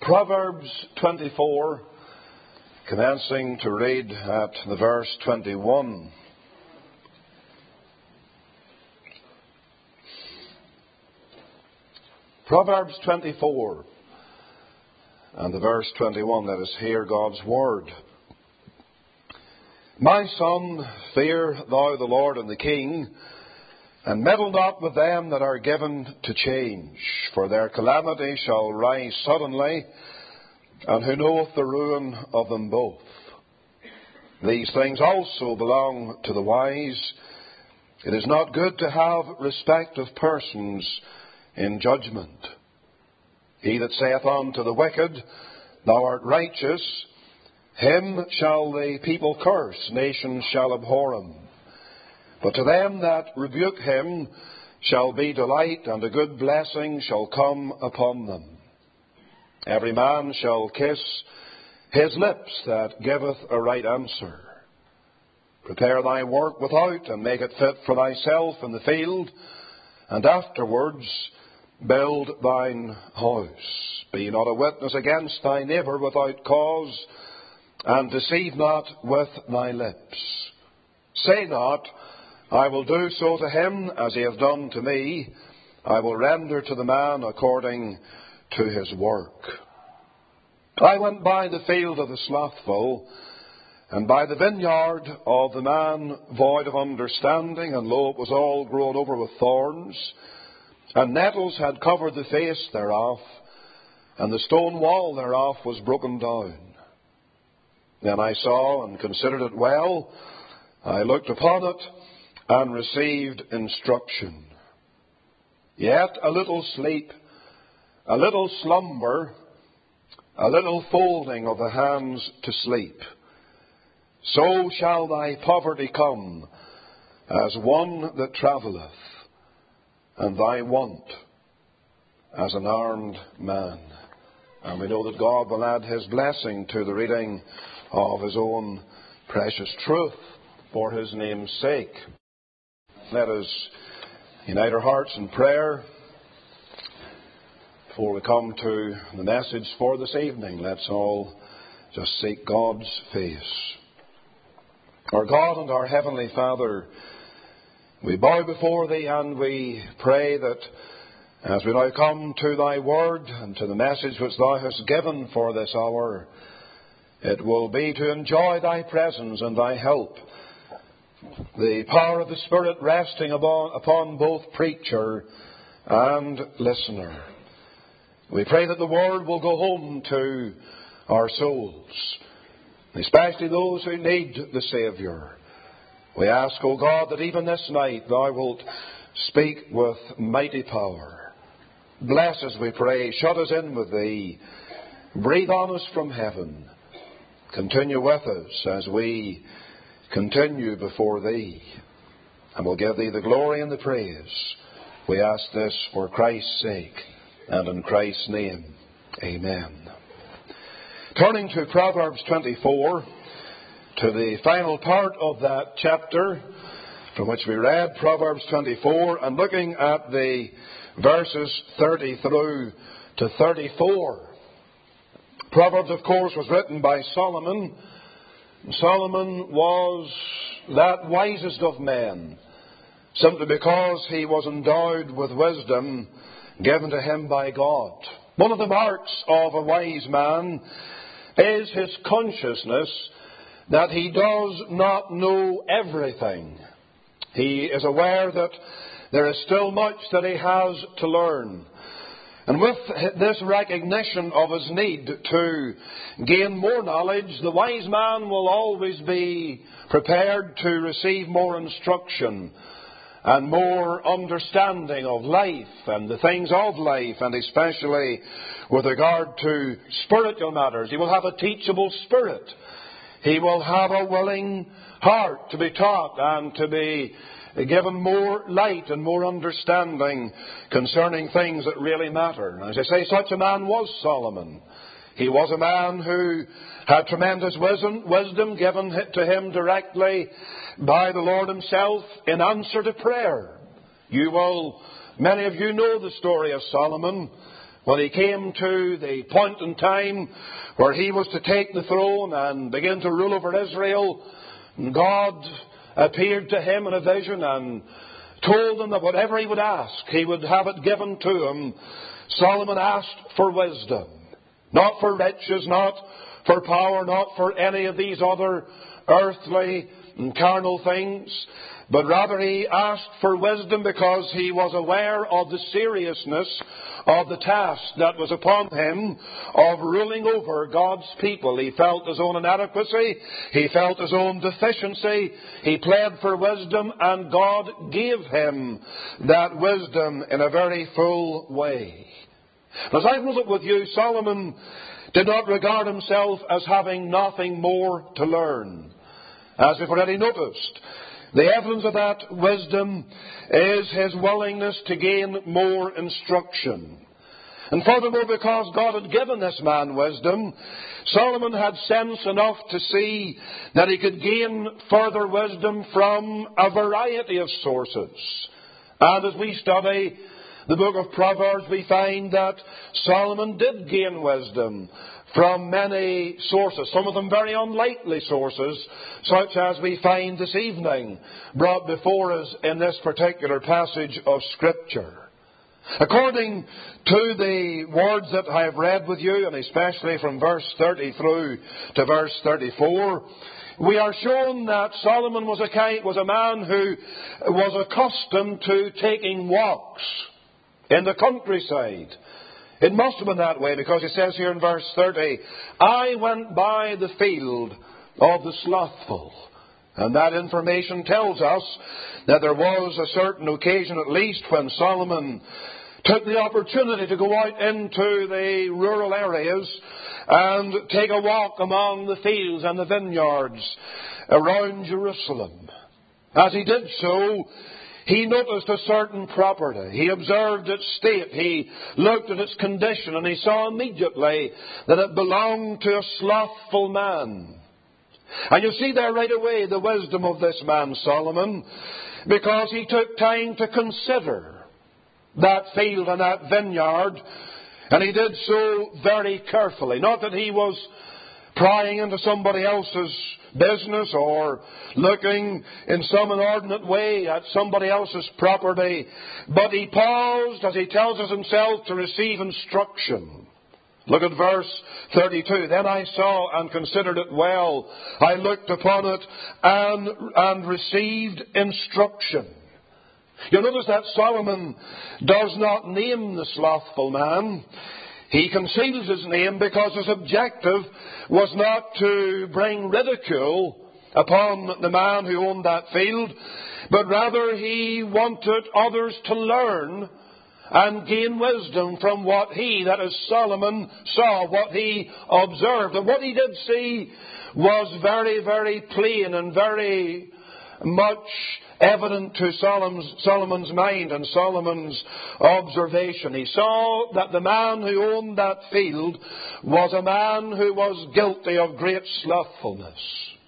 Proverbs 24, commencing to read at the verse 21. Proverbs 24 and the verse 21. Let us hear God's word. My son, fear thou the Lord and the King, and meddle not with them that are given to change, for their calamity shall rise suddenly, and who knoweth the ruin of them both? These things also belong to the wise. It is not good to have respect of persons in judgment. He that saith unto the wicked, Thou art righteous, him shall the people curse, nations shall abhor him. But to them that rebuke him shall be delight, and a good blessing shall come upon them. Every man shall kiss his lips that giveth a right answer. Prepare thy work without, and make it fit for thyself in the field, and afterwards build thine house. Be not a witness against thy neighbour without cause, and deceive not with thy lips. Say not, I will do so to him as he hath done to me. I will render to the man according to his work. I went by the field of the slothful, and by the vineyard of the man void of understanding, and lo, it was all grown over with thorns, and nettles had covered the face thereof, and the stone wall thereof was broken down. Then I saw and considered it well. I looked upon it, and received instruction. Yet a little sleep, a little slumber, a little folding of the hands to sleep. So shall thy poverty come as one that travelleth, and thy want as an armed man. And we know that God will add his blessing to the reading of his own precious truth for his name's sake. Let us unite our hearts in prayer before we come to the message for this evening. Let's all just seek God's face. Our God and our Heavenly Father, we bow before Thee and we pray that as we now come to Thy Word and to the message which Thou hast given for this hour, it will be to enjoy Thy presence and Thy help, the power of the Spirit resting upon both preacher and listener. We pray that the Word will go home to our souls, especially those who need the Saviour. We ask, O God, that even this night Thou wilt speak with mighty power. Bless us, we pray. Shut us in with Thee. Breathe on us from heaven. Continue with us as we continue before Thee, and we'll give Thee the glory and the praise. We ask this for Christ's sake and in Christ's name. Amen. Turning to Proverbs 24, to the final part of that chapter from which we read, Proverbs 24, and looking at the verses 30 through to 34. Proverbs, of course, was written by Solomon. Solomon was that wisest of men, simply because he was endowed with wisdom given to him by God. One of the marks of a wise man is his consciousness that he does not know everything. He is aware that there is still much that he has to learn. And with this recognition of his need to gain more knowledge, the wise man will always be prepared to receive more instruction and more understanding of life and the things of life, and especially with regard to spiritual matters. He will have a teachable spirit. He will have a willing heart to be taught and to be given more light and more understanding concerning things that really matter. As I say, such a man was Solomon. He was a man who had tremendous wisdom given to him directly by the Lord himself in answer to prayer. Many of you know the story of Solomon, when he came to the point in time where he was to take the throne and begin to rule over Israel, God appeared to him in a vision and told him that whatever he would ask, he would have it given to him. Solomon asked for wisdom, not for riches, not for power, not for any of these other earthly and carnal things, but rather he asked for wisdom because he was aware of the seriousness of the task that was upon him of ruling over God's people. He felt his own inadequacy. He felt his own deficiency. He pled for wisdom, and God gave him that wisdom in a very full way. As I've noted with you, Solomon did not regard himself as having nothing more to learn. As we've already noticed, the evidence of that wisdom is his willingness to gain more instruction. And furthermore, because God had given this man wisdom, Solomon had sense enough to see that he could gain further wisdom from a variety of sources. And as we study the book of Proverbs, we find that Solomon did gain wisdom from many sources, some of them very unlikely sources, such as we find this evening brought before us in this particular passage of Scripture. According to the words that I have read with you, and especially from verse 30 through to verse 34, we are shown that Solomon was a man who was accustomed to taking walks in the countryside. It must have been that way, because it says here in verse 30, I went by the field of the slothful. And that information tells us that there was a certain occasion, at least, when Solomon took the opportunity to go out into the rural areas and take a walk among the fields and the vineyards around Jerusalem. As he did so, he noticed a certain property. He observed its state. He looked at its condition, and he saw immediately that it belonged to a slothful man. And you see there right away the wisdom of this man, Solomon, because he took time to consider that field and that vineyard, and he did so very carefully. Not that he was prying into somebody else's business or looking in some inordinate way at somebody else's property, but he paused, as he tells us himself, to receive instruction. Look at verse 32. Then I saw and considered it well. I looked upon it and received instruction. You'll notice that Solomon does not name the slothful man. He conceals his name because his objective was not to bring ridicule upon the man who owned that field, but rather he wanted others to learn and gain wisdom from what he, that is Solomon, saw, what he observed. And what he did see was very, very plain and very much evident to Solomon's mind and Solomon's observation. He saw that the man who owned that field was a man who was guilty of great slothfulness.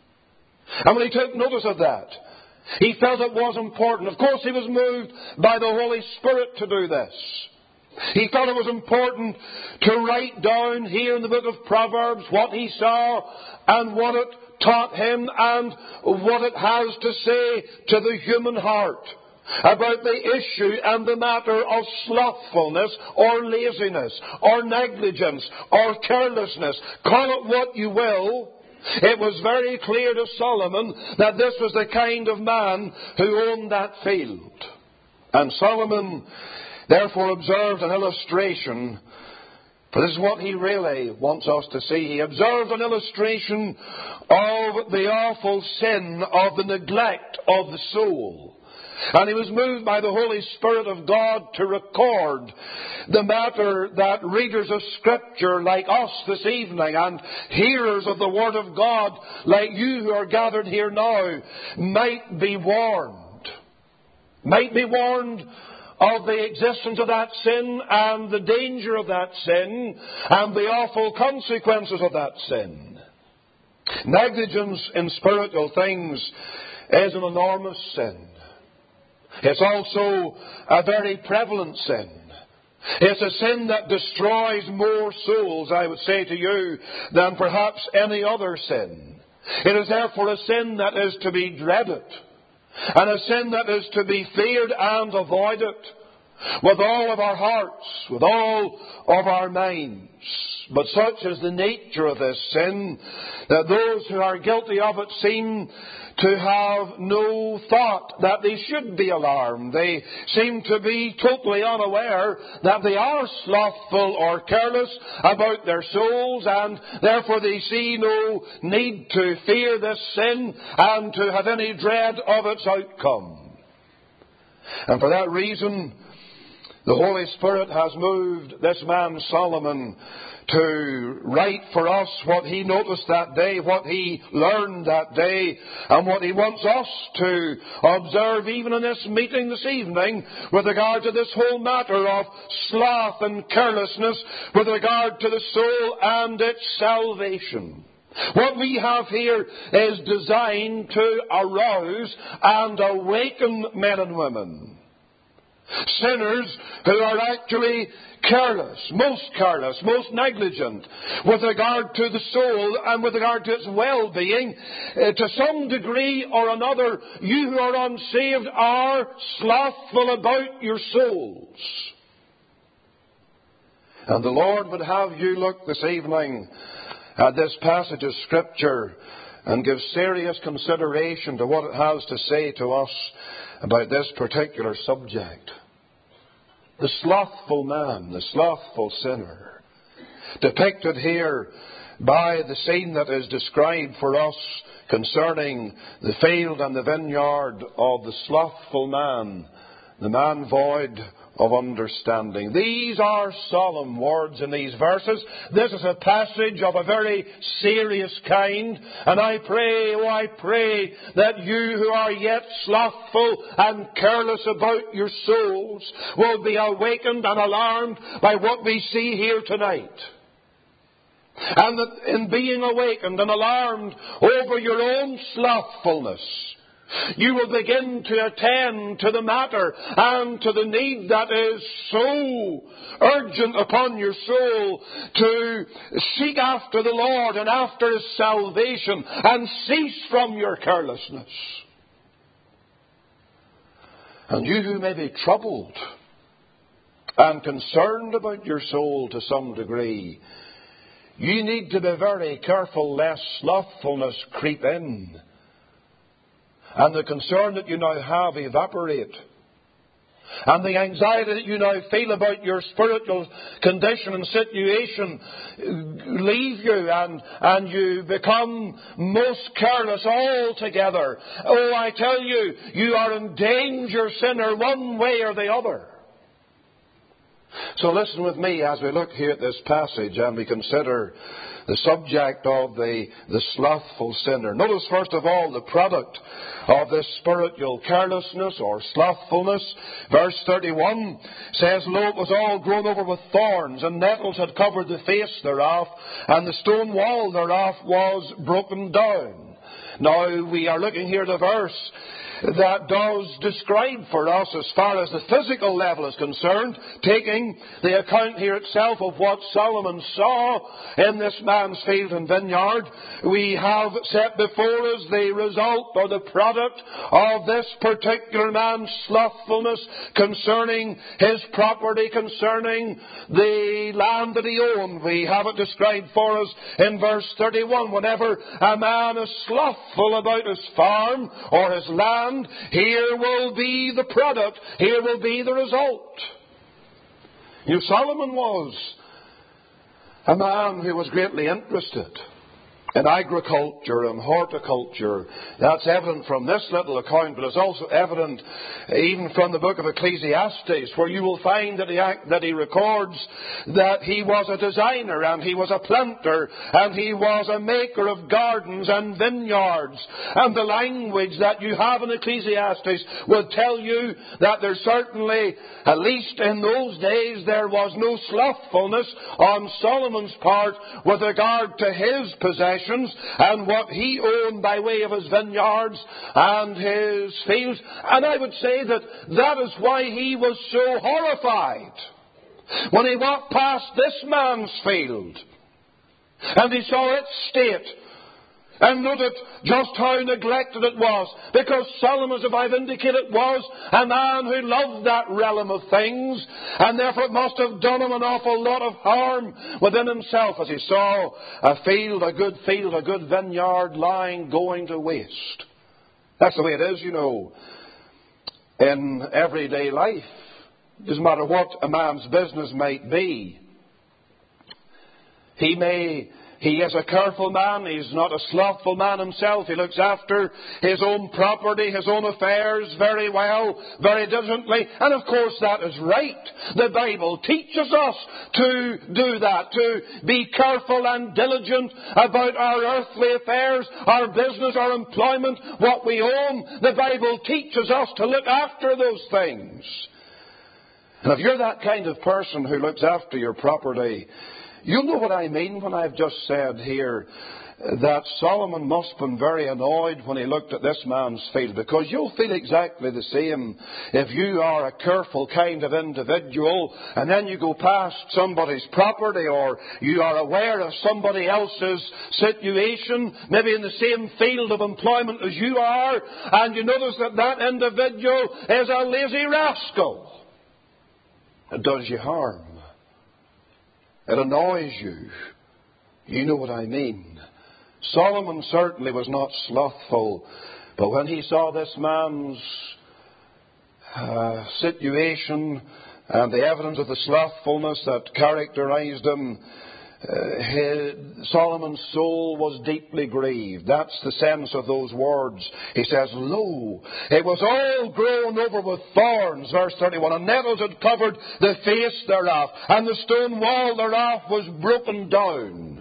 And when he took notice of that, he felt it was important. Of course, he was moved by the Holy Spirit to do this. He felt it was important to write down here in the book of Proverbs what he saw and what it taught him and what it has to say to the human heart about the issue and the matter of slothfulness or laziness or negligence or carelessness. Call it what you will. It was very clear to Solomon that this was the kind of man who owned that field. And Solomon therefore observed an illustration, for this is what he really wants us to see. He observed an illustration of the awful sin of the neglect of the soul. And he was moved by the Holy Spirit of God to record the matter that readers of Scripture like us this evening and hearers of the Word of God like you who are gathered here now might be warned. Might be warned of the existence of that sin and the danger of that sin and the awful consequences of that sin. Negligence in spiritual things is an enormous sin. It's also a very prevalent sin. It's a sin that destroys more souls, I would say to you, than perhaps any other sin. It is therefore a sin that is to be dreaded, and a sin that is to be feared and avoided with all of our hearts, with all of our minds. But such is the nature of this sin that those who are guilty of it seem to have no thought that they should be alarmed. They seem to be totally unaware that they are slothful or careless about their souls, and therefore they see no need to fear this sin and to have any dread of its outcome. And for that reason, the Holy Spirit has moved this man Solomon to write for us what he noticed that day, what he learned that day, and what he wants us to observe even in this meeting this evening with regard to this whole matter of sloth and carelessness with regard to the soul and its salvation. What we have here is designed to arouse and awaken men and women. Sinners who are actually careless, most negligent with regard to the soul and with regard to its well-being. To some degree or another, you who are unsaved are slothful about your souls. And the Lord would have you look this evening at this passage of Scripture and give serious consideration to what it has to say to us about this particular subject. The slothful man, the slothful sinner, depicted here by the scene that is described for us concerning the field and the vineyard of the slothful man, the man void of understanding. These are solemn words in these verses. This is a passage of a very serious kind, and I pray that you who are yet slothful and careless about your souls will be awakened and alarmed by what we see here tonight. And that in being awakened and alarmed over your own slothfulness, you will begin to attend to the matter and to the need that is so urgent upon your soul to seek after the Lord and after His salvation and cease from your carelessness. And you who may be troubled and concerned about your soul to some degree, you need to be very careful lest slothfulness creep in and the concern that you now have evaporate, and the anxiety that you now feel about your spiritual condition and situation leave you, and you become most careless altogether. Oh, I tell you, you are in danger, sinner, one way or the other. So listen with me as we look here at this passage and we consider the subject of the slothful sinner. Notice first of all the product of this spiritual carelessness or slothfulness. Verse 31 says, Lo, it was all grown over with thorns, and nettles had covered the face thereof, and the stone wall thereof was broken down. Now we are looking here at a verse that does describe for us, as far as the physical level is concerned, taking the account here itself of what Solomon saw in this man's field and vineyard, we have set before us the result or the product of this particular man's slothfulness concerning his property, concerning the land that he owned. We have it described for us in verse 31. Whenever a man is slothful about his farm or his land, here will be the product. Here will be the result. You, Solomon was a man who was greatly interested in agriculture and horticulture. That's evident from this little account, but it's also evident even from the book of Ecclesiastes, where you will find that he records that he was a designer and he was a planter and he was a maker of gardens and vineyards. And the language that you have in Ecclesiastes will tell you that there certainly, at least in those days, there was no slothfulness on Solomon's part with regard to his possessions and what he owned by way of his vineyards and his fields. And I would say that is why he was so horrified When he walked past this man's field and he saw its state and noted just how neglected it was, because Solomon, as I've indicated, was a man who loved that realm of things, and therefore it must have done him an awful lot of harm within himself as he saw a field, a good vineyard lying going to waste. That's the way it is, in everyday life. It doesn't matter what a man's business might be. He is a careful man. He's not a slothful man himself. He looks after his own property, his own affairs very well, very diligently. And of course that is right. The Bible teaches us to do that, to be careful and diligent about our earthly affairs, our business, our employment, what we own. The Bible teaches us to look after those things. And if you're that kind of person who looks after your property, you'll know what I mean when I've just said here that Solomon must have been very annoyed when he looked at this man's field, because you'll feel exactly the same if you are a careful kind of individual and then you go past somebody's property, or you are aware of somebody else's situation, maybe in the same field of employment as you are, and you notice that that individual is a lazy rascal. It does you harm. It annoys you. You know what I mean. Solomon certainly was not slothful, but when he saw this man's situation and the evidence of the slothfulness that characterized him, Solomon's soul was deeply grieved. That's the sense of those words. He says, "Lo, it was all grown over with thorns," verse 31, "and nettles had covered the face thereof, and the stone wall thereof was broken down."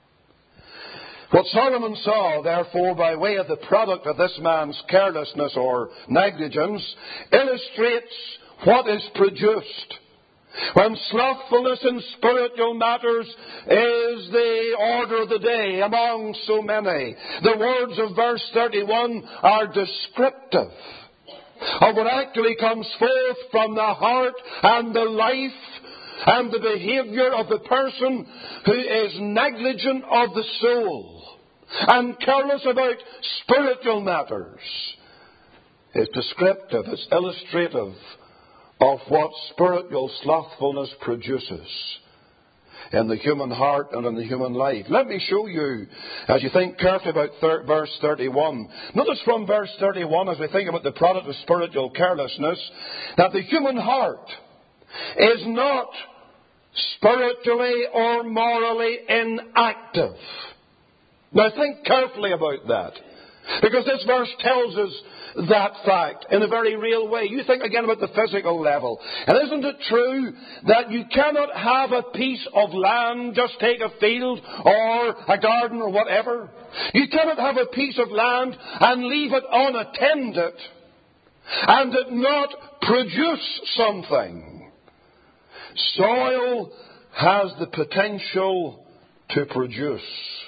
What Solomon saw, therefore, by way of the product of this man's carelessness or negligence, illustrates what is produced when slothfulness in spiritual matters is the order of the day among so many. The words of verse 31 are descriptive of what actually comes forth from the heart and the life and the behavior of the person who is negligent of the soul and careless about spiritual matters. It's descriptive, it's illustrative of what spiritual slothfulness produces in the human heart and in the human life. Let me show you, as you think carefully about verse 31. Notice from verse 31, as we think about the product of spiritual carelessness, that the human heart is not spiritually or morally inactive. Now think carefully about that, because this verse tells us that fact in a very real way. You think again about the physical level. And isn't it true that you cannot have a piece of land, just take a field or a garden or whatever. You cannot have a piece of land and leave it unattended and it not produce something. Soil has the potential to produce,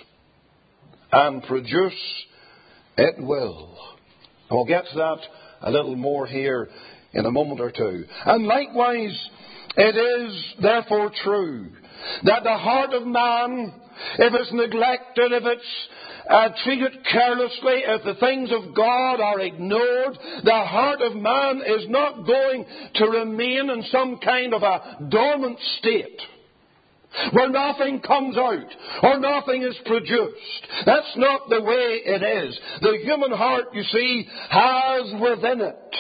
and produce it will. And we'll get to that a little more here in a moment or two. And likewise, it is therefore true that the heart of man, if it's neglected, if it's treated carelessly, if the things of God are ignored, the heart of man is not going to remain in some kind of a dormant state where nothing comes out or nothing is produced. That's not the way it is. The human heart, you see, has within it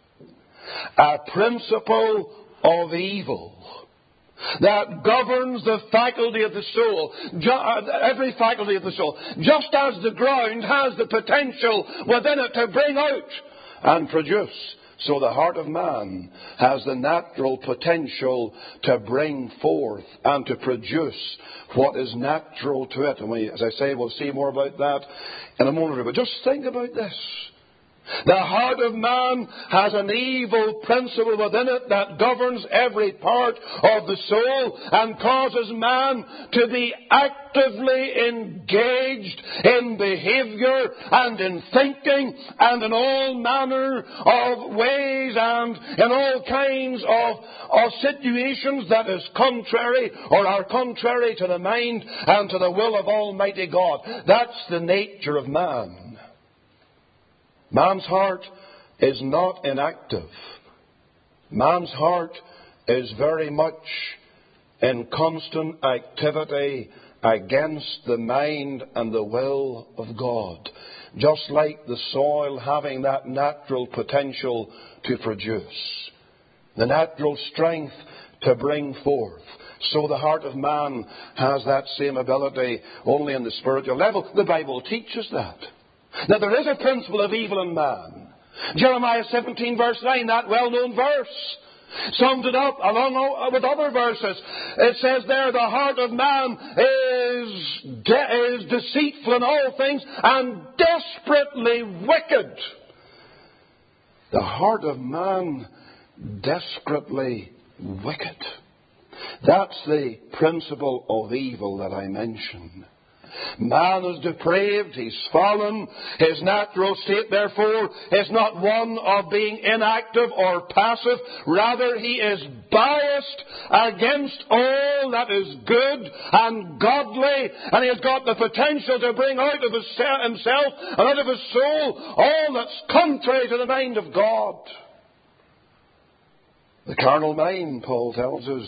a principle of evil that governs the faculty of the soul, every faculty of the soul, just as the ground has the potential within it to bring out and produce. So the heart of man has the natural potential to bring forth and to produce what is natural to it. And as I say, we'll see more about that in a moment. But just think about this. The heart of man has an evil principle within it that governs every part of the soul and causes man to be actively engaged in behavior and in thinking and in all manner of ways and in all kinds of situations that is contrary or are contrary to the mind and to the will of Almighty God. That's the nature of man. Man's heart is not inactive. Man's heart is very much in constant activity against the mind and the will of God. Just like the soil having that natural potential to produce, the natural strength to bring forth. So the heart of man has that same ability only in the spiritual level. The Bible teaches that. Now there is a principle of evil in man. Jeremiah 17 verse 9, that well-known verse, summed it up along with other verses. It says there, the heart of man is deceitful in all things and desperately wicked. The heart of man, desperately wicked. That's the principle of evil that I mentioned. Man is depraved, he's fallen. His natural state, therefore, is not one of being inactive or passive. Rather, he is biased against all that is good and godly, and he has got the potential to bring out of himself and out of his soul all that's contrary to the mind of God. The carnal mind, Paul tells us,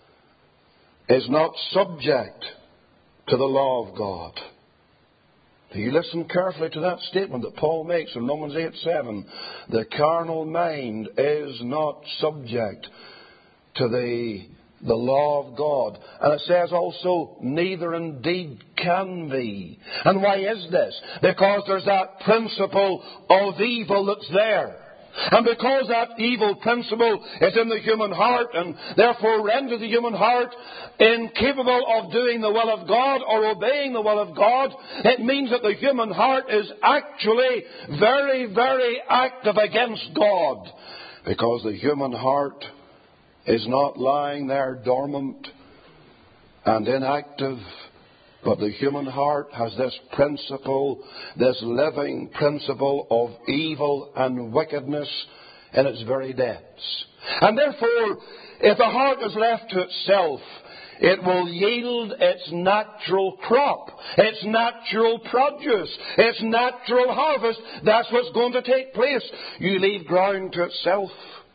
is not subject to the law of God. Do you listen carefully to that statement that Paul makes in Romans 8:7? The carnal mind is not subject to the law of God. And it says also, neither indeed can be. And why is this? Because there's that principle of evil that's there. And because that evil principle is in the human heart and therefore renders the human heart incapable of doing the will of God or obeying the will of God, it means that the human heart is actually very, very active against God. Because the human heart is not lying there dormant and inactive, but the human heart has this principle, this living principle of evil and wickedness in its very depths. And therefore, if the heart is left to itself, it will yield its natural crop, its natural produce, its natural harvest. That's what's going to take place. You leave ground to itself,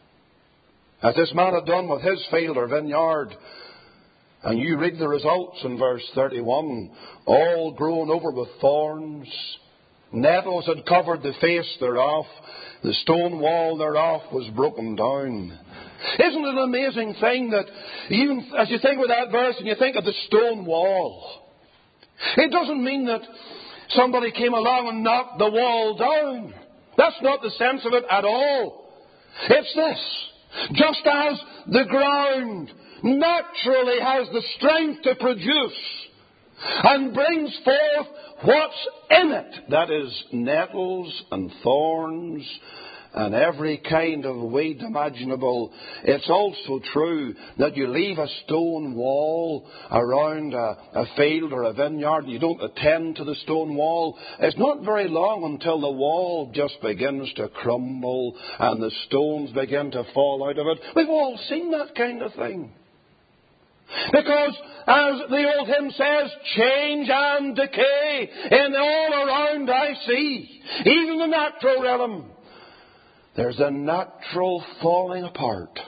as this man had done with his field or vineyard. And you read the results in verse 31. All grown over with thorns. Nettles had covered the face thereof. The stone wall thereof was broken down. Isn't it an amazing thing that even as you think of that verse and you think of the stone wall, it doesn't mean that somebody came along and knocked the wall down. That's not the sense of it at all. It's this. Just as the ground naturally has the strength to produce and brings forth what's in it, that is nettles and thorns and every kind of weed imaginable, it's also true that you leave a stone wall around a field or a vineyard and you don't attend to the stone wall. It's not very long until the wall just begins to crumble and the stones begin to fall out of it. We've all seen that kind of thing. Because, as the old hymn says, change and decay in all around I see. Even the natural realm, there's a natural falling apart.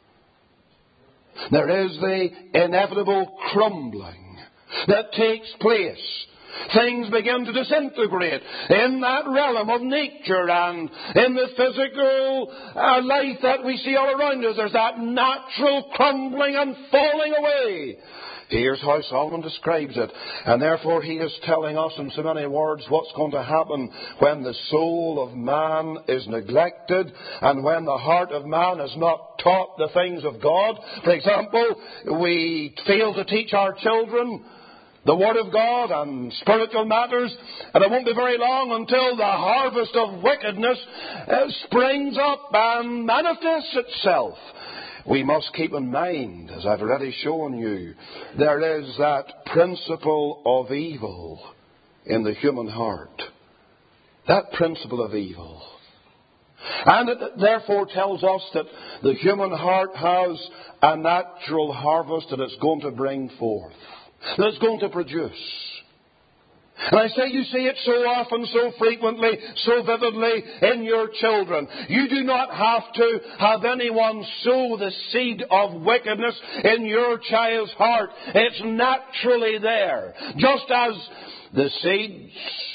There is the inevitable crumbling that takes place. Things begin to disintegrate in that realm of nature and in the physical life that we see all around us. There's that natural crumbling and falling away. Here's how Solomon describes it. And therefore he is telling us in so many words what's going to happen when the soul of man is neglected and when the heart of man is not taught the things of God. For example, we fail to teach our children the Word of God and spiritual matters, and it won't be very long until the harvest of wickedness springs up and manifests itself. We must keep in mind, as I've already shown you, there is that principle of evil in the human heart. That principle of evil. And it therefore tells us that the human heart has a natural harvest that it's going to bring forth, that it's going to produce. And I say you see it so often, so frequently, so vividly in your children. You do not have to have anyone sow the seed of wickedness in your child's heart. It's naturally there. Just as the seeds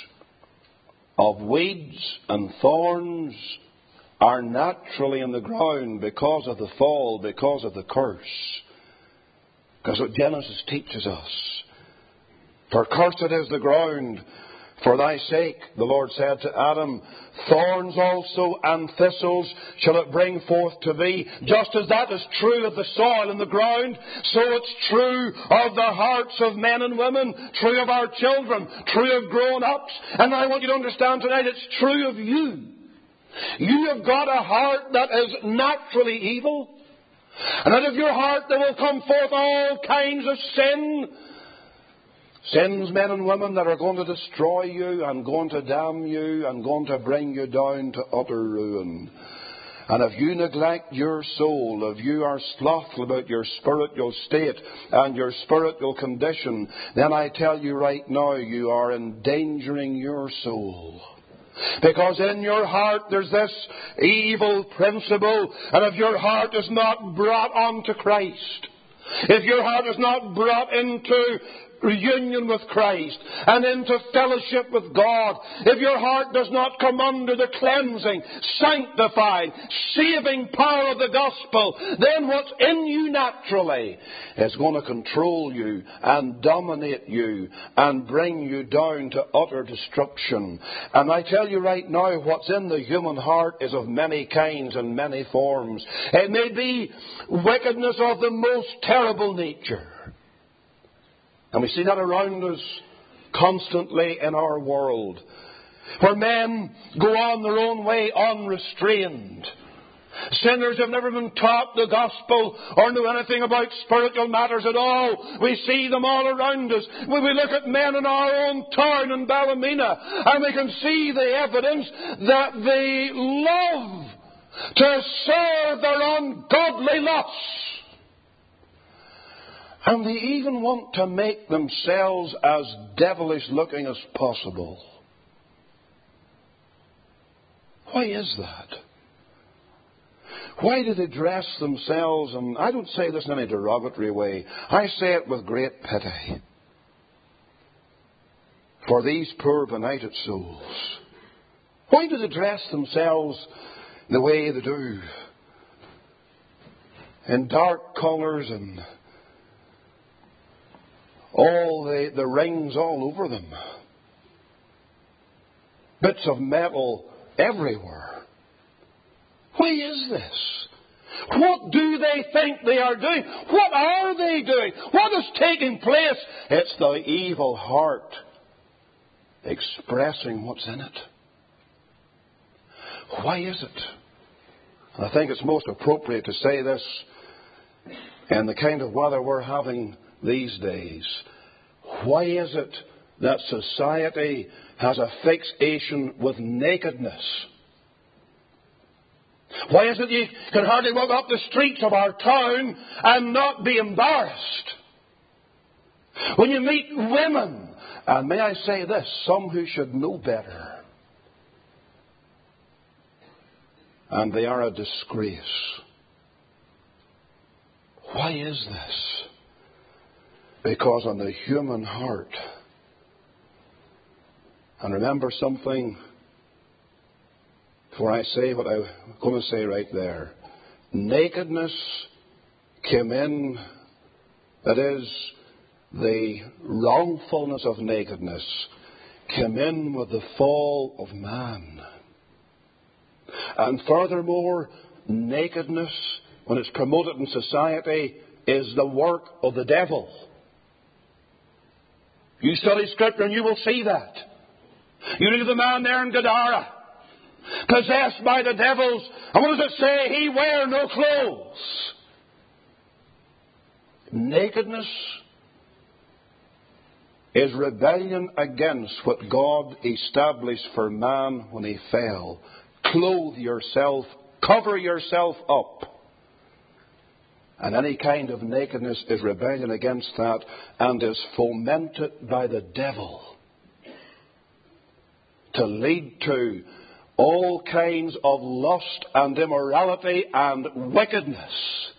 of weeds and thorns are naturally in the ground because of the fall, because of the curse. Because what Genesis teaches us. For cursed is the ground for thy sake, the Lord said to Adam, thorns also and thistles shall it bring forth to thee. Just as that is true of the soil and the ground, so it's true of the hearts of men and women, true of our children, true of grown-ups. And I want you to understand tonight, it's true of you. You have got a heart that is naturally evil. And out of your heart there will come forth all kinds of sin. Sins, men and women, that are going to destroy you and going to damn you and going to bring you down to utter ruin. And if you neglect your soul, if you are slothful about your spiritual state and your spiritual condition, then I tell you right now, you are endangering your soul. Because in your heart there's this evil principle, and if your heart is not brought unto Christ, if your heart is not brought into reunion with Christ and into fellowship with God, if your heart does not come under the cleansing, sanctifying, saving power of the gospel, then what's in you naturally is going to control you and dominate you and bring you down to utter destruction. And I tell you right now, what's in the human heart is of many kinds and many forms. It may be wickedness of the most terrible nature. And we see that around us constantly in our world, where men go on their own way unrestrained. Sinners have never been taught the gospel or know anything about spiritual matters at all. We see them all around us. When we look at men in our own town in Ballymena, and we can see the evidence that they love to serve their ungodly lusts. And they even want to make themselves as devilish looking as possible. Why is that? Why do they dress themselves, and I don't say this in any derogatory way, I say it with great pity for these poor benighted souls. Why do they dress themselves the way they do? In dark colours and all the rings all over them. Bits of metal everywhere. Why is this? What do they think they are doing? What are they doing? What is taking place? It's the evil heart expressing what's in it. Why is it? And I think it's most appropriate to say this in the kind of weather we're having these days. Why is it that society has a fixation with nakedness? Why is it you can hardly walk up the streets of our town and not be embarrassed? When you meet women, and may I say this, some who should know better, and they are a disgrace. Why is this? Because on the human heart, and remember something before I say what I'm going to say right there. Nakedness came in, that is, the wrongfulness of nakedness came in with the fall of man. And furthermore, nakedness, when it's promoted in society, is the work of the devil. You study Scripture and you will see that. You read of the man there in Gadara, possessed by the devils. And what does it say? He wear no clothes. Nakedness is rebellion against what God established for man when he fell. Clothe yourself, cover yourself up. And any kind of nakedness is rebellion against that and is fomented by the devil to lead to all kinds of lust and immorality and wickedness.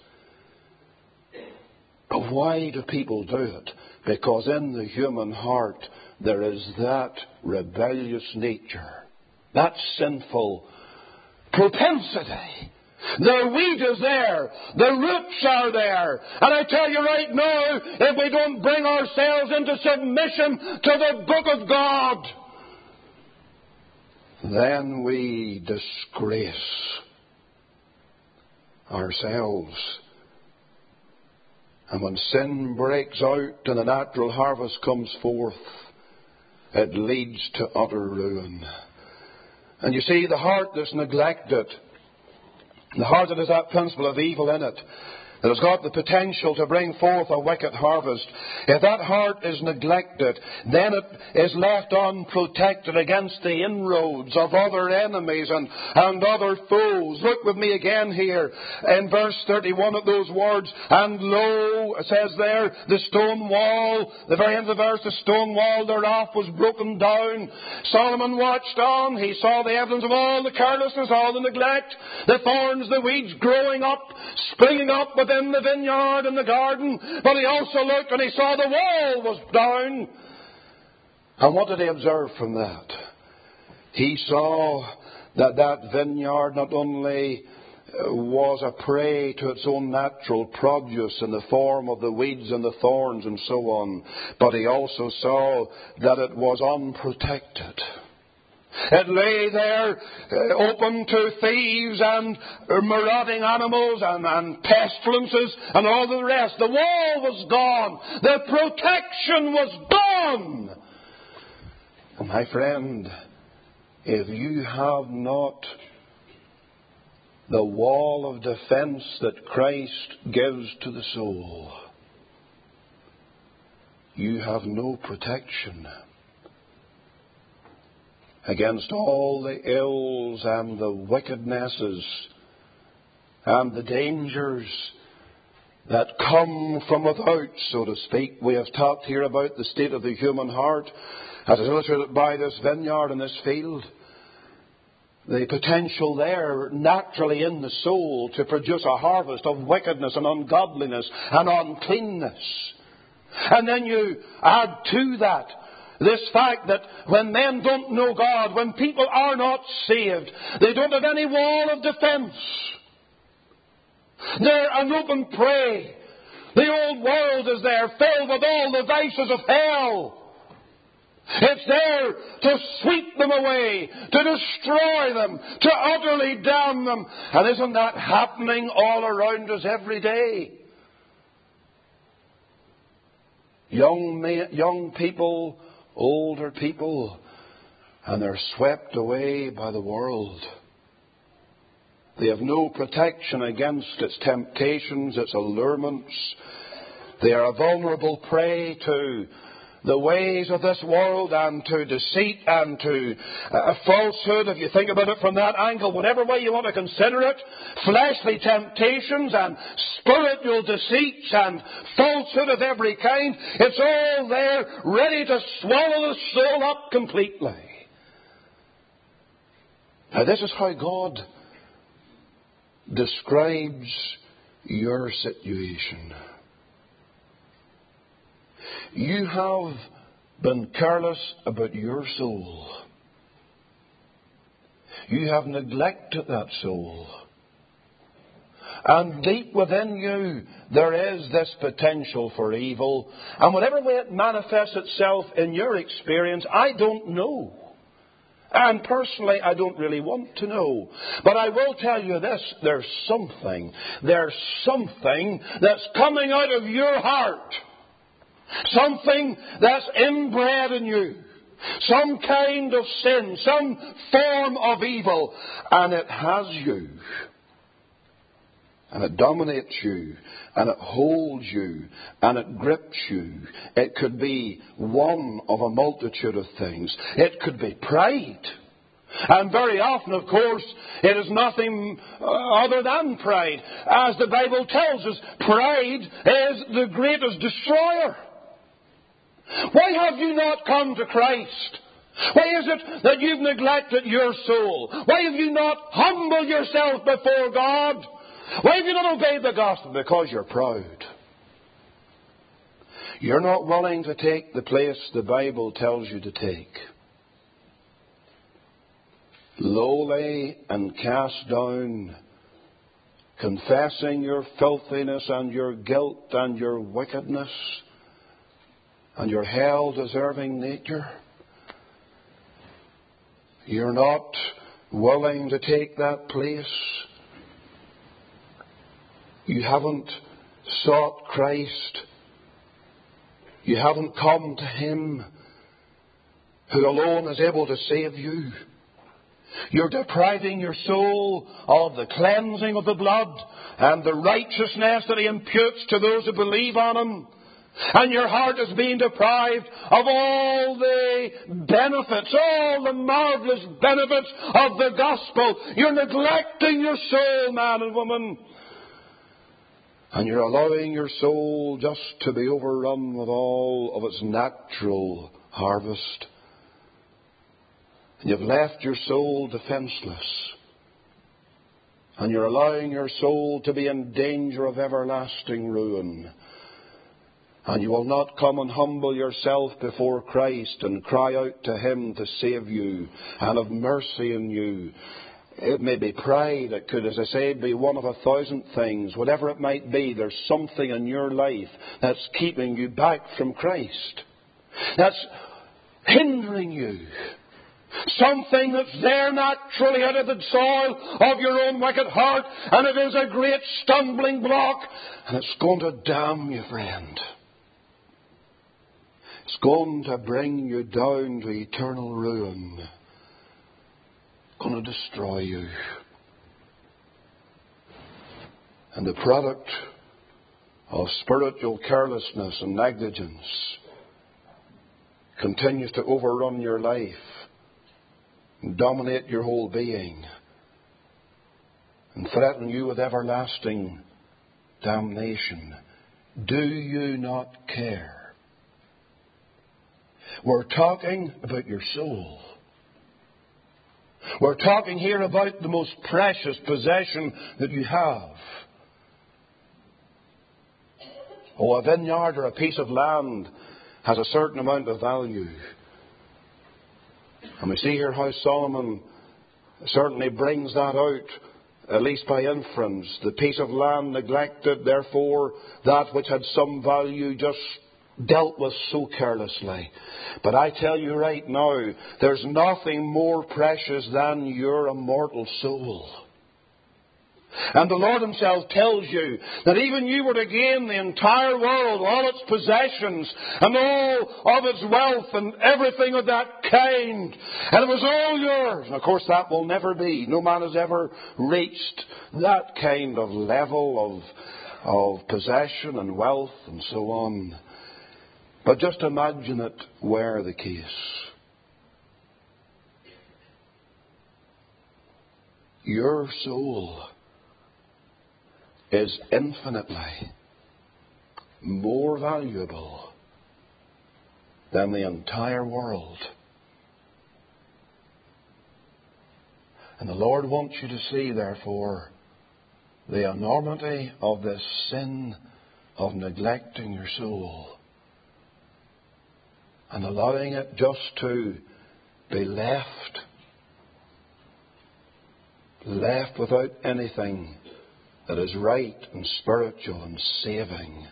But why do people do it? Because in the human heart there is that rebellious nature, that sinful propensity. The weed is there. The roots are there. And I tell you right now, if we don't bring ourselves into submission to the Book of God, then we disgrace ourselves. And when sin breaks out and the natural harvest comes forth, it leads to utter ruin. And you see, the heart that's neglected, the heart that has that principle of evil in it, that has got the potential to bring forth a wicked harvest, if that heart is neglected, then it is left unprotected against the inroads of other enemies and other foes. Look with me again here in verse 31 at those words. And lo, it says there, the stone wall, the very end of the verse, the stone wall thereof was broken down. Solomon watched on. He saw the evidence of all the carelessness, all the neglect, the thorns, the weeds growing up, springing up within the vineyard and the garden. But he also looked and he saw the wall was down. And what did he observe from that? He saw that that vineyard not only was a prey to its own natural produce in the form of the weeds and the thorns and so on, but he also saw that it was unprotected. It lay there open to thieves and marauding animals and pestilences and all the rest. The wall was gone. The protection was gone. And my friend, if you have not the wall of defense that Christ gives to the soul, you have no protection against all the ills and the wickednesses and the dangers that come from without, so to speak. We have talked here about the state of the human heart as is illustrated by this vineyard and this field. The potential there naturally in the soul to produce a harvest of wickedness and ungodliness and uncleanness. And then you add to that this fact that when men don't know God, when people are not saved, they don't have any wall of defense. They're an open prey. The old world is there, filled with all the vices of hell. It's there to sweep them away, to destroy them, to utterly damn them. And isn't that happening all around us every day? Young people, older people, and they're swept away by the world. They have no protection against its temptations, its allurements. They are a vulnerable prey to the ways of this world and to deceit and to falsehood, if you think about it from that angle, whatever way you want to consider it, fleshly temptations and spiritual deceits and falsehood of every kind, it's all there ready to swallow the soul up completely. Now this is how God describes your situation. You have been careless about your soul. You have neglected that soul. And deep within you, there is this potential for evil. And whatever way it manifests itself in your experience, I don't know. And personally, I don't really want to know. But I will tell you this, there's something that's coming out of your heart Something that's inbred in you. Some kind of sin, some form of evil. And it has you. And it dominates you. And it holds you. And it grips you. It could be one of a multitude of things. It could be pride. And very often, of course, it is nothing other than pride. As the Bible tells us, pride is the greatest destroyer. Why have you not come to Christ? Why is it that you've neglected your soul? Why have you not humbled yourself before God? Why have you not obeyed the gospel? Because you're proud. You're not willing to take the place the Bible tells you to take. Lowly and cast down, confessing your filthiness and your guilt and your wickedness and your hell-deserving nature. You're not willing to take that place. You haven't sought Christ. You haven't come to Him who alone is able to save you. You're depriving your soul of the cleansing of the blood and the righteousness that He imputes to those who believe on Him. And your heart is being deprived of all the benefits, all the marvelous benefits of the gospel. You're neglecting your soul, man and woman. And you're allowing your soul just to be overrun with all of its natural harvest. And you've left your soul defenseless. And you're allowing your soul to be in danger of everlasting ruin. And you will not come and humble yourself before Christ and cry out to Him to save you and have mercy on you. It may be pride. It could, as I say, be one of 1,000 things. Whatever it might be, there's something in your life that's keeping you back from Christ. That's hindering you. Something that's there naturally out of the soil of your own wicked heart. And it is a great stumbling block. And it's going to damn you, friend. It's going to bring you down to eternal ruin. It's going to destroy you. And the product of spiritual carelessness and negligence continues to overrun your life and dominate your whole being and threaten you with everlasting damnation. Do you not care? We're talking about your soul. We're talking here about the most precious possession that you have. Oh, a vineyard or a piece of land has a certain amount of value. And we see here how Solomon certainly brings that out, at least by inference. The piece of land neglected, therefore, that which had some value just dealt with so carelessly. But I tell you right now, there's nothing more precious than your immortal soul. And the Lord Himself tells you that even you were to gain the entire world, all its possessions, and all of its wealth, and everything of that kind, and it was all yours. And of course that will never be. No man has ever reached that kind of level of possession and wealth and so on. But just imagine it were the case. Your soul is infinitely more valuable than the entire world. And the Lord wants you to see, therefore, the enormity of this sin of neglecting your soul and allowing it just to be left without anything that is right and spiritual and saving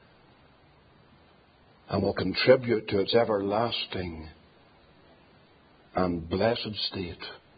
and will contribute to its everlasting and blessed state.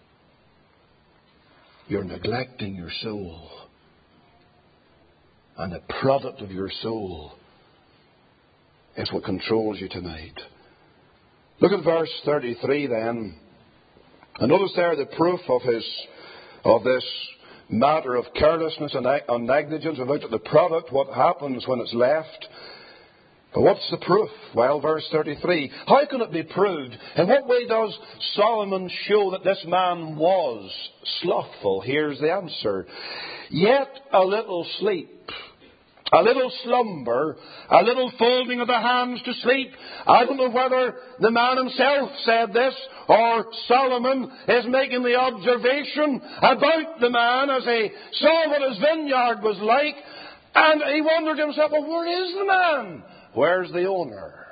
You're neglecting your soul. And the product of your soul It's what controls you tonight. Look at verse 33 then. And notice there the proof of this matter of carelessness and negligence. We've looked at the product, what happens when it's left. But what's the proof? Well, verse 33. How can it be proved? In what way does Solomon show that this man was slothful? Here's the answer. Yet a little sleep, a little slumber, a little folding of the hands to sleep. I don't know whether the man himself said this or Solomon is making the observation about the man as he saw what his vineyard was like. And he wondered to himself, well, where is the man? Where's the owner?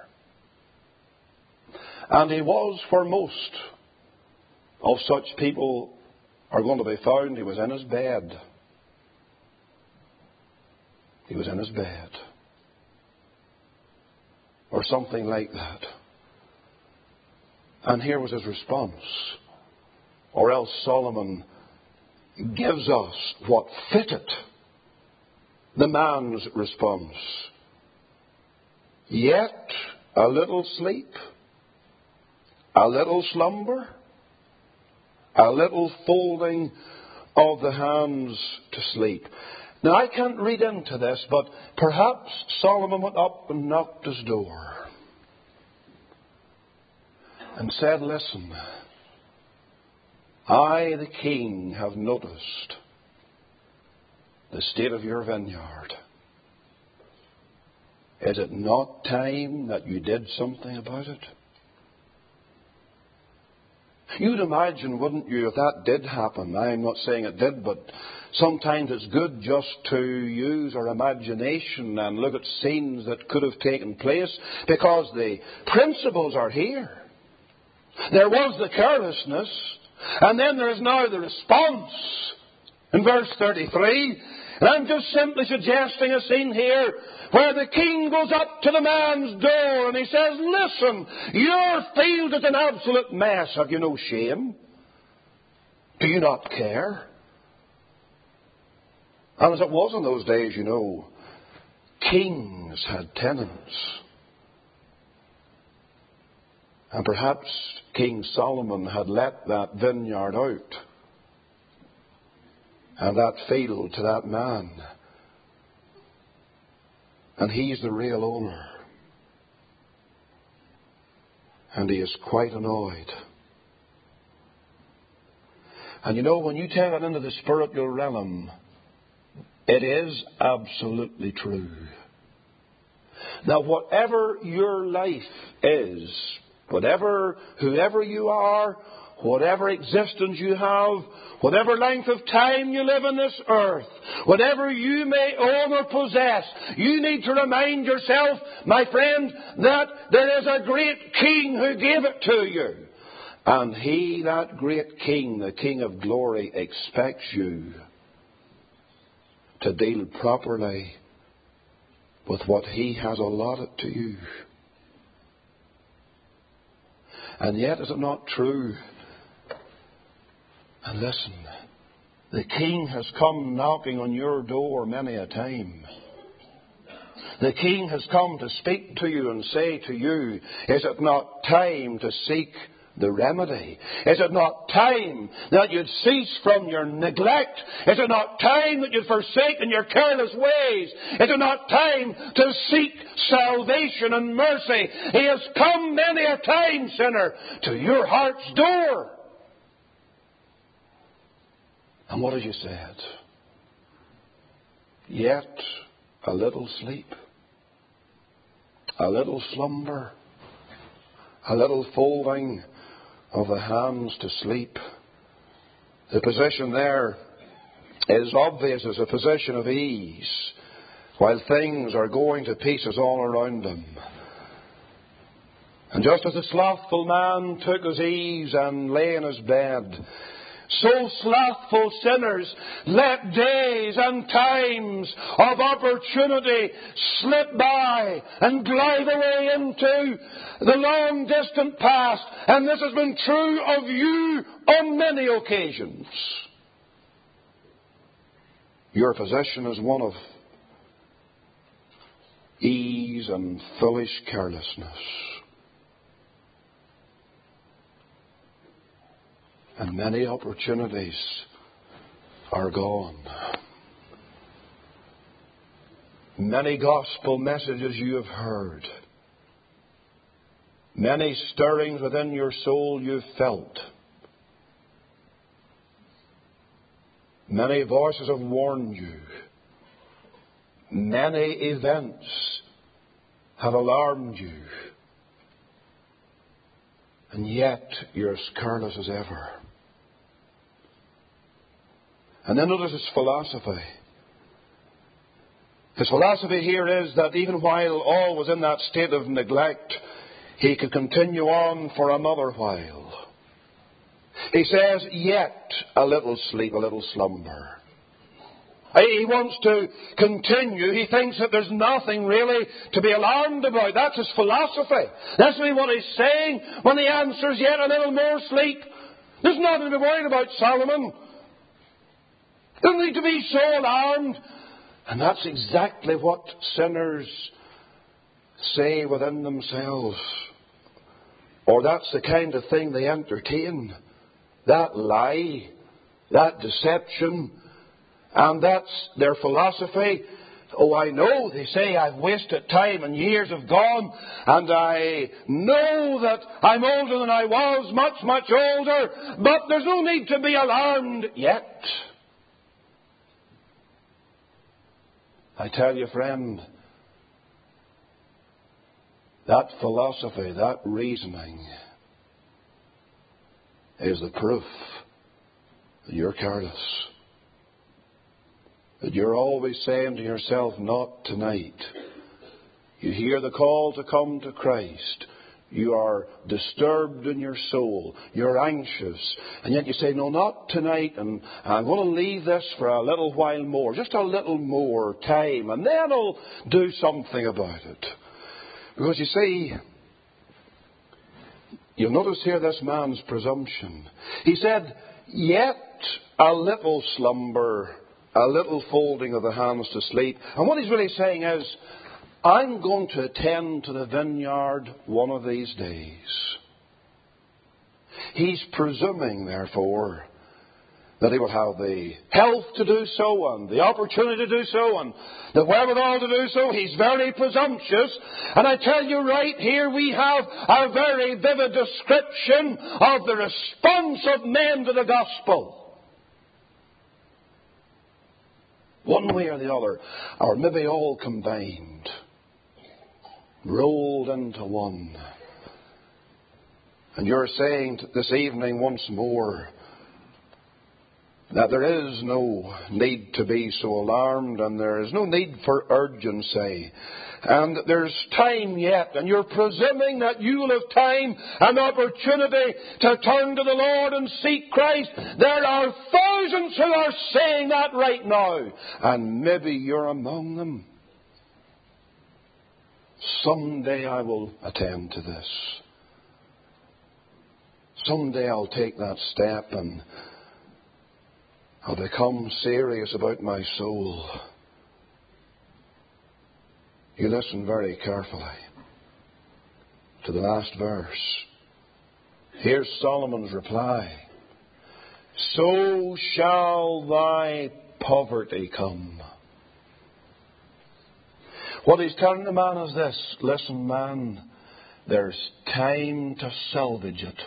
And he was, where most of such people are going to be found, he was in his bed. He was in his bed. Or something like that. And here was his response. Or else Solomon gives us what fitted the man's response. Yet a little sleep, a little slumber, a little folding of the hands to sleep. Now, I can't read into this, but perhaps Solomon went up and knocked his door and said, listen, I, the king, have noticed the state of your vineyard. Is it not time that you did something about it? You'd imagine, wouldn't you, if that did happen? I'm not saying it did, but sometimes it's good just to use our imagination and look at scenes that could have taken place, because the principles are here. There was the carelessness, and then there is now the response in verse 33. And I'm just simply suggesting a scene here where the king goes up to the man's door and he says, listen, your field is an absolute mess. Have you no shame? Do you not care? And as it was in those days, you know, kings had tenants. And perhaps King Solomon had let that vineyard out and that field to that man. And he's the real owner. And he is quite annoyed. And you know, when you take it into the spiritual realm, it is absolutely true. Now, whatever your life is, whoever you are, whatever existence you have, whatever length of time you live on this earth, whatever you may own or possess, you need to remind yourself, my friend, that there is a great king who gave it to you. And he, that great king, the King of glory, expects you to deal properly with what he has allotted to you. And yet, is it not true? And listen, the king has come knocking on your door many a time. The king has come to speak to you and say to you, is it not time to seek the remedy? Is it not time that you'd cease from your neglect? Is it not time that you'd forsaken your careless ways? Is it not time to seek salvation and mercy? He has come many a time, sinner, to your heart's door. And what has you said? Yet a little sleep, a little slumber, a little folding of the hands to sleep. The position there is obvious as a position of ease, while things are going to pieces all around him. And just as the slothful man took his ease and lay in his bed, so slothful sinners let days and times of opportunity slip by and glide away into the long distant past. And this has been true of you on many occasions. Your position is one of ease and foolish carelessness. And many opportunities are gone. Many gospel messages you have heard. Many stirrings within your soul you've felt. Many voices have warned you. Many events have alarmed you. And yet you're as careless as ever. And then notice his philosophy. His philosophy here is that even while all was in that state of neglect, he could continue on for another while. He says, yet a little sleep, a little slumber. He wants to continue. He thinks that there's nothing really to be alarmed about. That's his philosophy. That's really what he's saying when he answers, yet a little more sleep. There's nothing to be worried about, Solomon. Doesn't need to be so alarmed. And that's exactly what sinners say within themselves. Or that's the kind of thing they entertain. That lie, that deception, and that's their philosophy. Oh, I know, they say, I've wasted time and years have gone, and I know that I'm older than I was, much, much older, but there's no need to be alarmed yet. I tell you, friend, that philosophy, that reasoning is the proof that you're careless. That you're always saying to yourself, not tonight. You hear the call to come to Christ. You are disturbed in your soul. You're anxious. And yet you say, no, not tonight. And I'm going to leave this for a little while more. Just a little more time. And then I'll do something about it. Because you see, you'll notice here this man's presumption. He said, yet a little slumber, a little folding of the hands to sleep. And what he's really saying is, I'm going to attend to the vineyard one of these days. He's presuming, therefore, that he will have the health to do so and the opportunity to do so and the wherewithal to do so. He's very presumptuous. And I tell you right here, we have a very vivid description of the response of men to the gospel. One way or the other, or maybe all combined, rolled into one. And you're saying this evening once more that there is no need to be so alarmed, and there is no need for urgency, and there's time yet, and you're presuming that you'll have time and opportunity to turn to the Lord and seek Christ. There are thousands who are saying that right now, and maybe you're among them. Someday I will attend to this. Someday I'll take that step and I'll become serious about my soul. You listen very carefully to the last verse. Here's Solomon's reply. So shall thy poverty come. What he's telling the man is this. Listen, man, there's time to salvage it.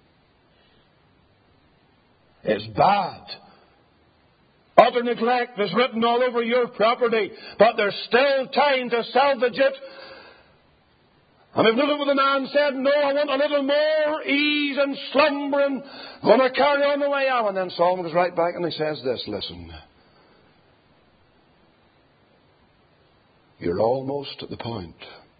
It's bad. Utter neglect is written all over your property, but there's still time to salvage it. And if little the man said, no, I want a little more ease and slumber and I'm going to carry on the way I am. And then Solomon goes right back and he says this, listen. You're almost at the point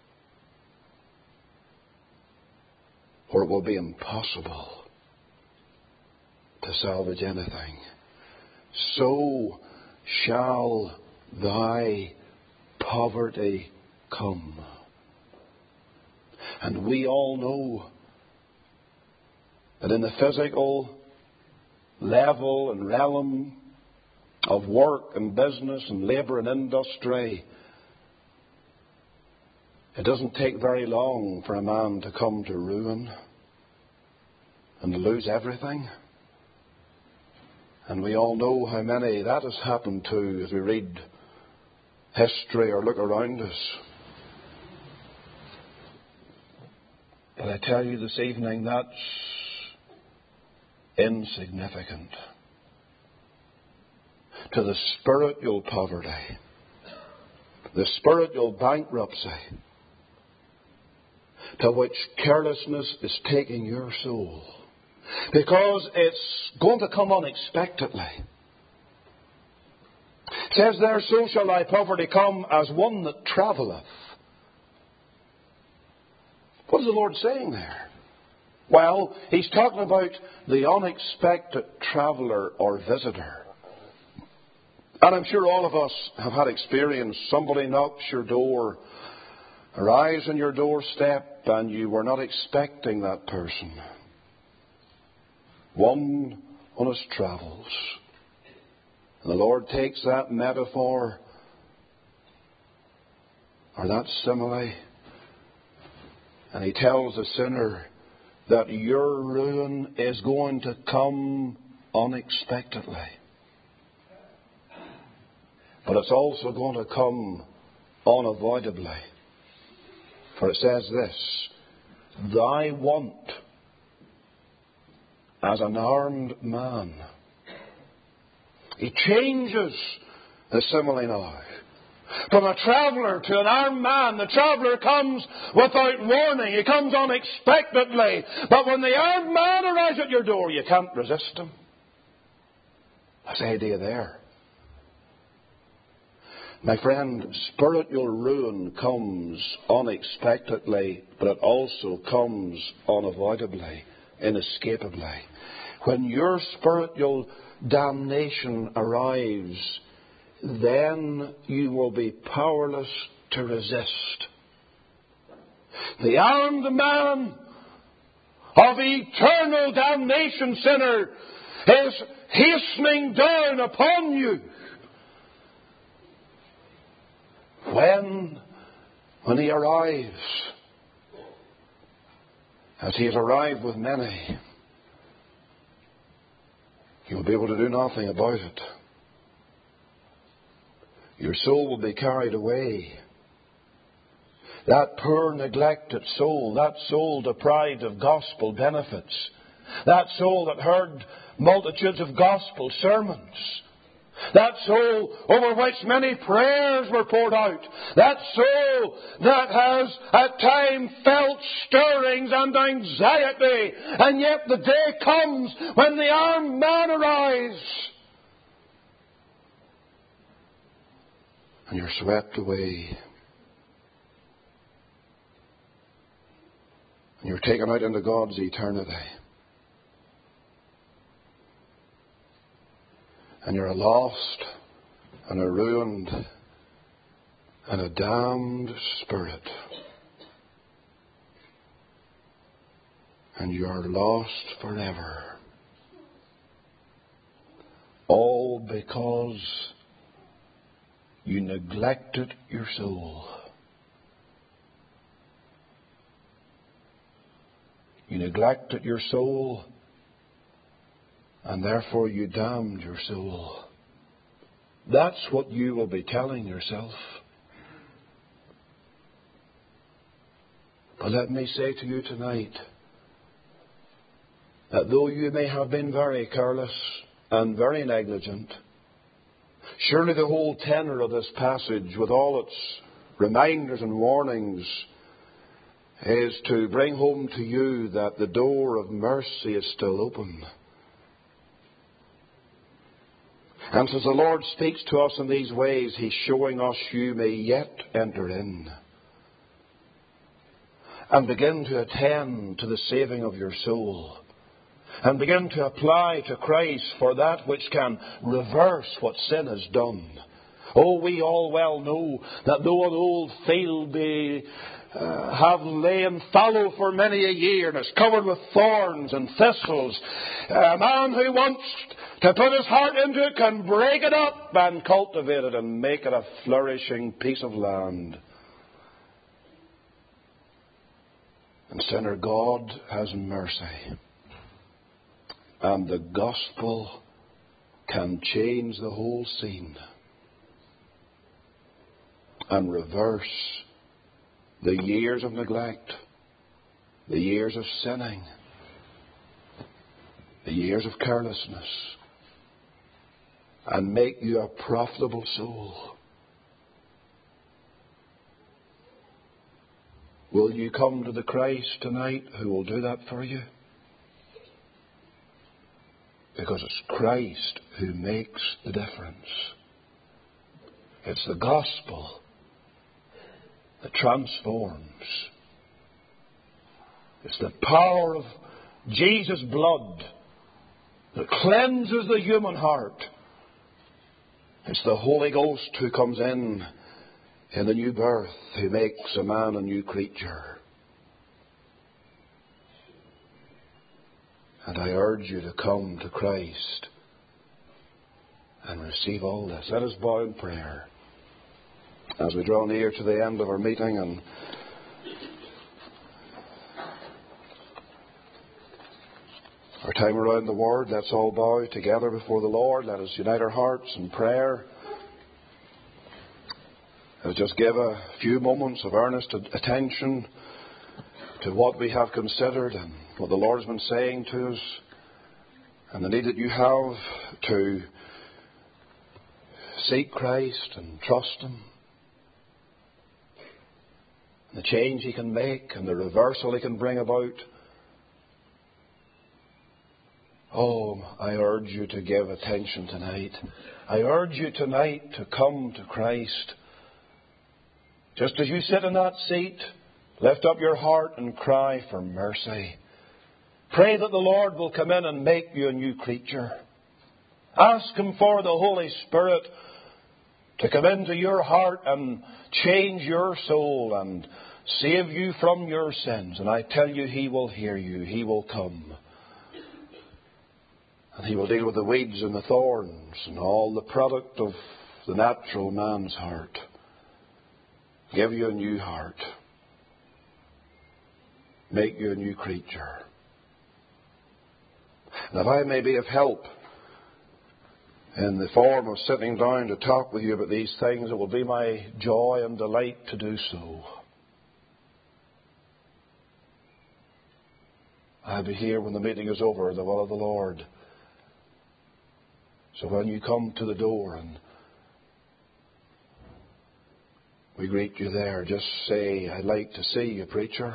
where it will be impossible to salvage anything. So shall thy poverty come. And we all know that in the physical level and realm of work and business and labour and industry, It doesn't take very long for a man to come to ruin and to lose everything. And we all know how many that has happened to as we read history or look around us. But I tell you this evening, that's insignificant to the spiritual poverty, the spiritual bankruptcy to which carelessness is taking your soul. Because it's going to come unexpectedly. It says there, so shall thy poverty come as one that travelleth. What is the Lord saying there? Well, He's talking about the unexpected traveller or visitor. And I'm sure all of us have had experience. Somebody knocks your door, arrives on your doorstep, and you were not expecting that person. One on his travels. And the Lord takes that metaphor or that simile, and He tells the sinner that your ruin is going to come unexpectedly. But it's also going to come unavoidably. For it says this, thy want as an armed man. He changes the simile now. From a traveller to an armed man, the traveller comes without warning. He comes unexpectedly. But when the armed man arrives at your door, you can't resist him. That's the idea there. My friend, spiritual ruin comes unexpectedly, but it also comes unavoidably, inescapably. When your spiritual damnation arrives, then you will be powerless to resist. The armed man of eternal damnation, sinner, is hastening down upon you. When he arrives, as he has arrived with many, you will be able to do nothing about it. Your soul will be carried away. That poor, neglected soul, that soul deprived of gospel benefits, that soul that heard multitudes of gospel sermons, that soul over which many prayers were poured out, that soul that has at times felt stirrings and anxiety, and yet the day comes when the armed man arrives and you're swept away and you're taken out into God's eternity. And you're a lost and a ruined and a damned spirit. And you are lost forever. All because you neglected your soul. You neglected your soul, and therefore you damned your soul. That's what you will be telling yourself. But let me say to you tonight that though you may have been very careless and very negligent, surely the whole tenor of this passage, with all its reminders and warnings, is to bring home to you that the door of mercy is still open. And as the Lord speaks to us in these ways, He's showing us you may yet enter in and begin to attend to the saving of your soul and begin to apply to Christ for that which can reverse what sin has done. Oh, we all well know that though an old field be have lain fallow for many a year and is covered with thorns and thistles, a man who wants to put his heart into it can break it up and cultivate it and make it a flourishing piece of land. And sinner, God has mercy. And the gospel can change the whole scene and reverse the years of neglect, the years of sinning, the years of carelessness, and make you a profitable soul. Will you come to the Christ tonight who will do that for you? Because it's Christ who makes the difference. It's the gospel that transforms. It's the power of Jesus' blood that cleanses the human heart. It's the Holy Ghost who comes in the new birth, who makes a man a new creature. And I urge you to come to Christ and receive all this. Let us bow in prayer as we draw near to the end of our meeting and our time around the Word. Let's all bow together before the Lord. Let us unite our hearts in prayer. Let's just give a few moments of earnest attention to what we have considered and what the Lord has been saying to us, and the need that you have to seek Christ and trust Him, and the change He can make and the reversal He can bring about. Oh, I urge you to give attention tonight. I urge you tonight to come to Christ. Just as you sit in that seat, lift up your heart and cry for mercy. Pray that the Lord will come in and make you a new creature. Ask Him for the Holy Spirit to come into your heart and change your soul and save you from your sins. And I tell you, He will hear you. He will come. And He will deal with the weeds and the thorns and all the product of the natural man's heart. Give you a new heart. Make you a new creature. And if I may be of help in the form of sitting down to talk with you about these things, it will be my joy and delight to do so. I'll be here when the meeting is over, the will of the Lord. So when you come to the door and we greet you there, just say, I'd like to see you, preacher.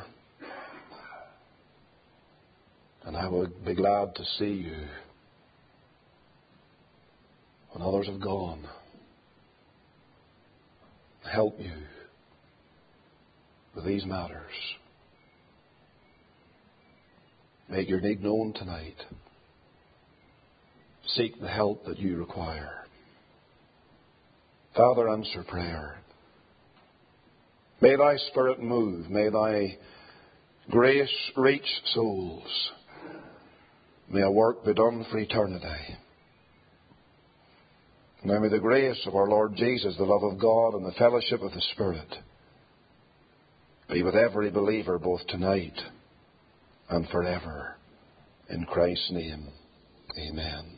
And I will be glad to see you when others have gone. Help you with these matters. Make your need known tonight. Seek the help that you require. Father, answer prayer. May Thy Spirit move. May Thy grace reach souls. May a work be done for eternity. Now may the grace of our Lord Jesus, the love of God, and the fellowship of the Spirit be with every believer both tonight and forever. In Christ's name, amen.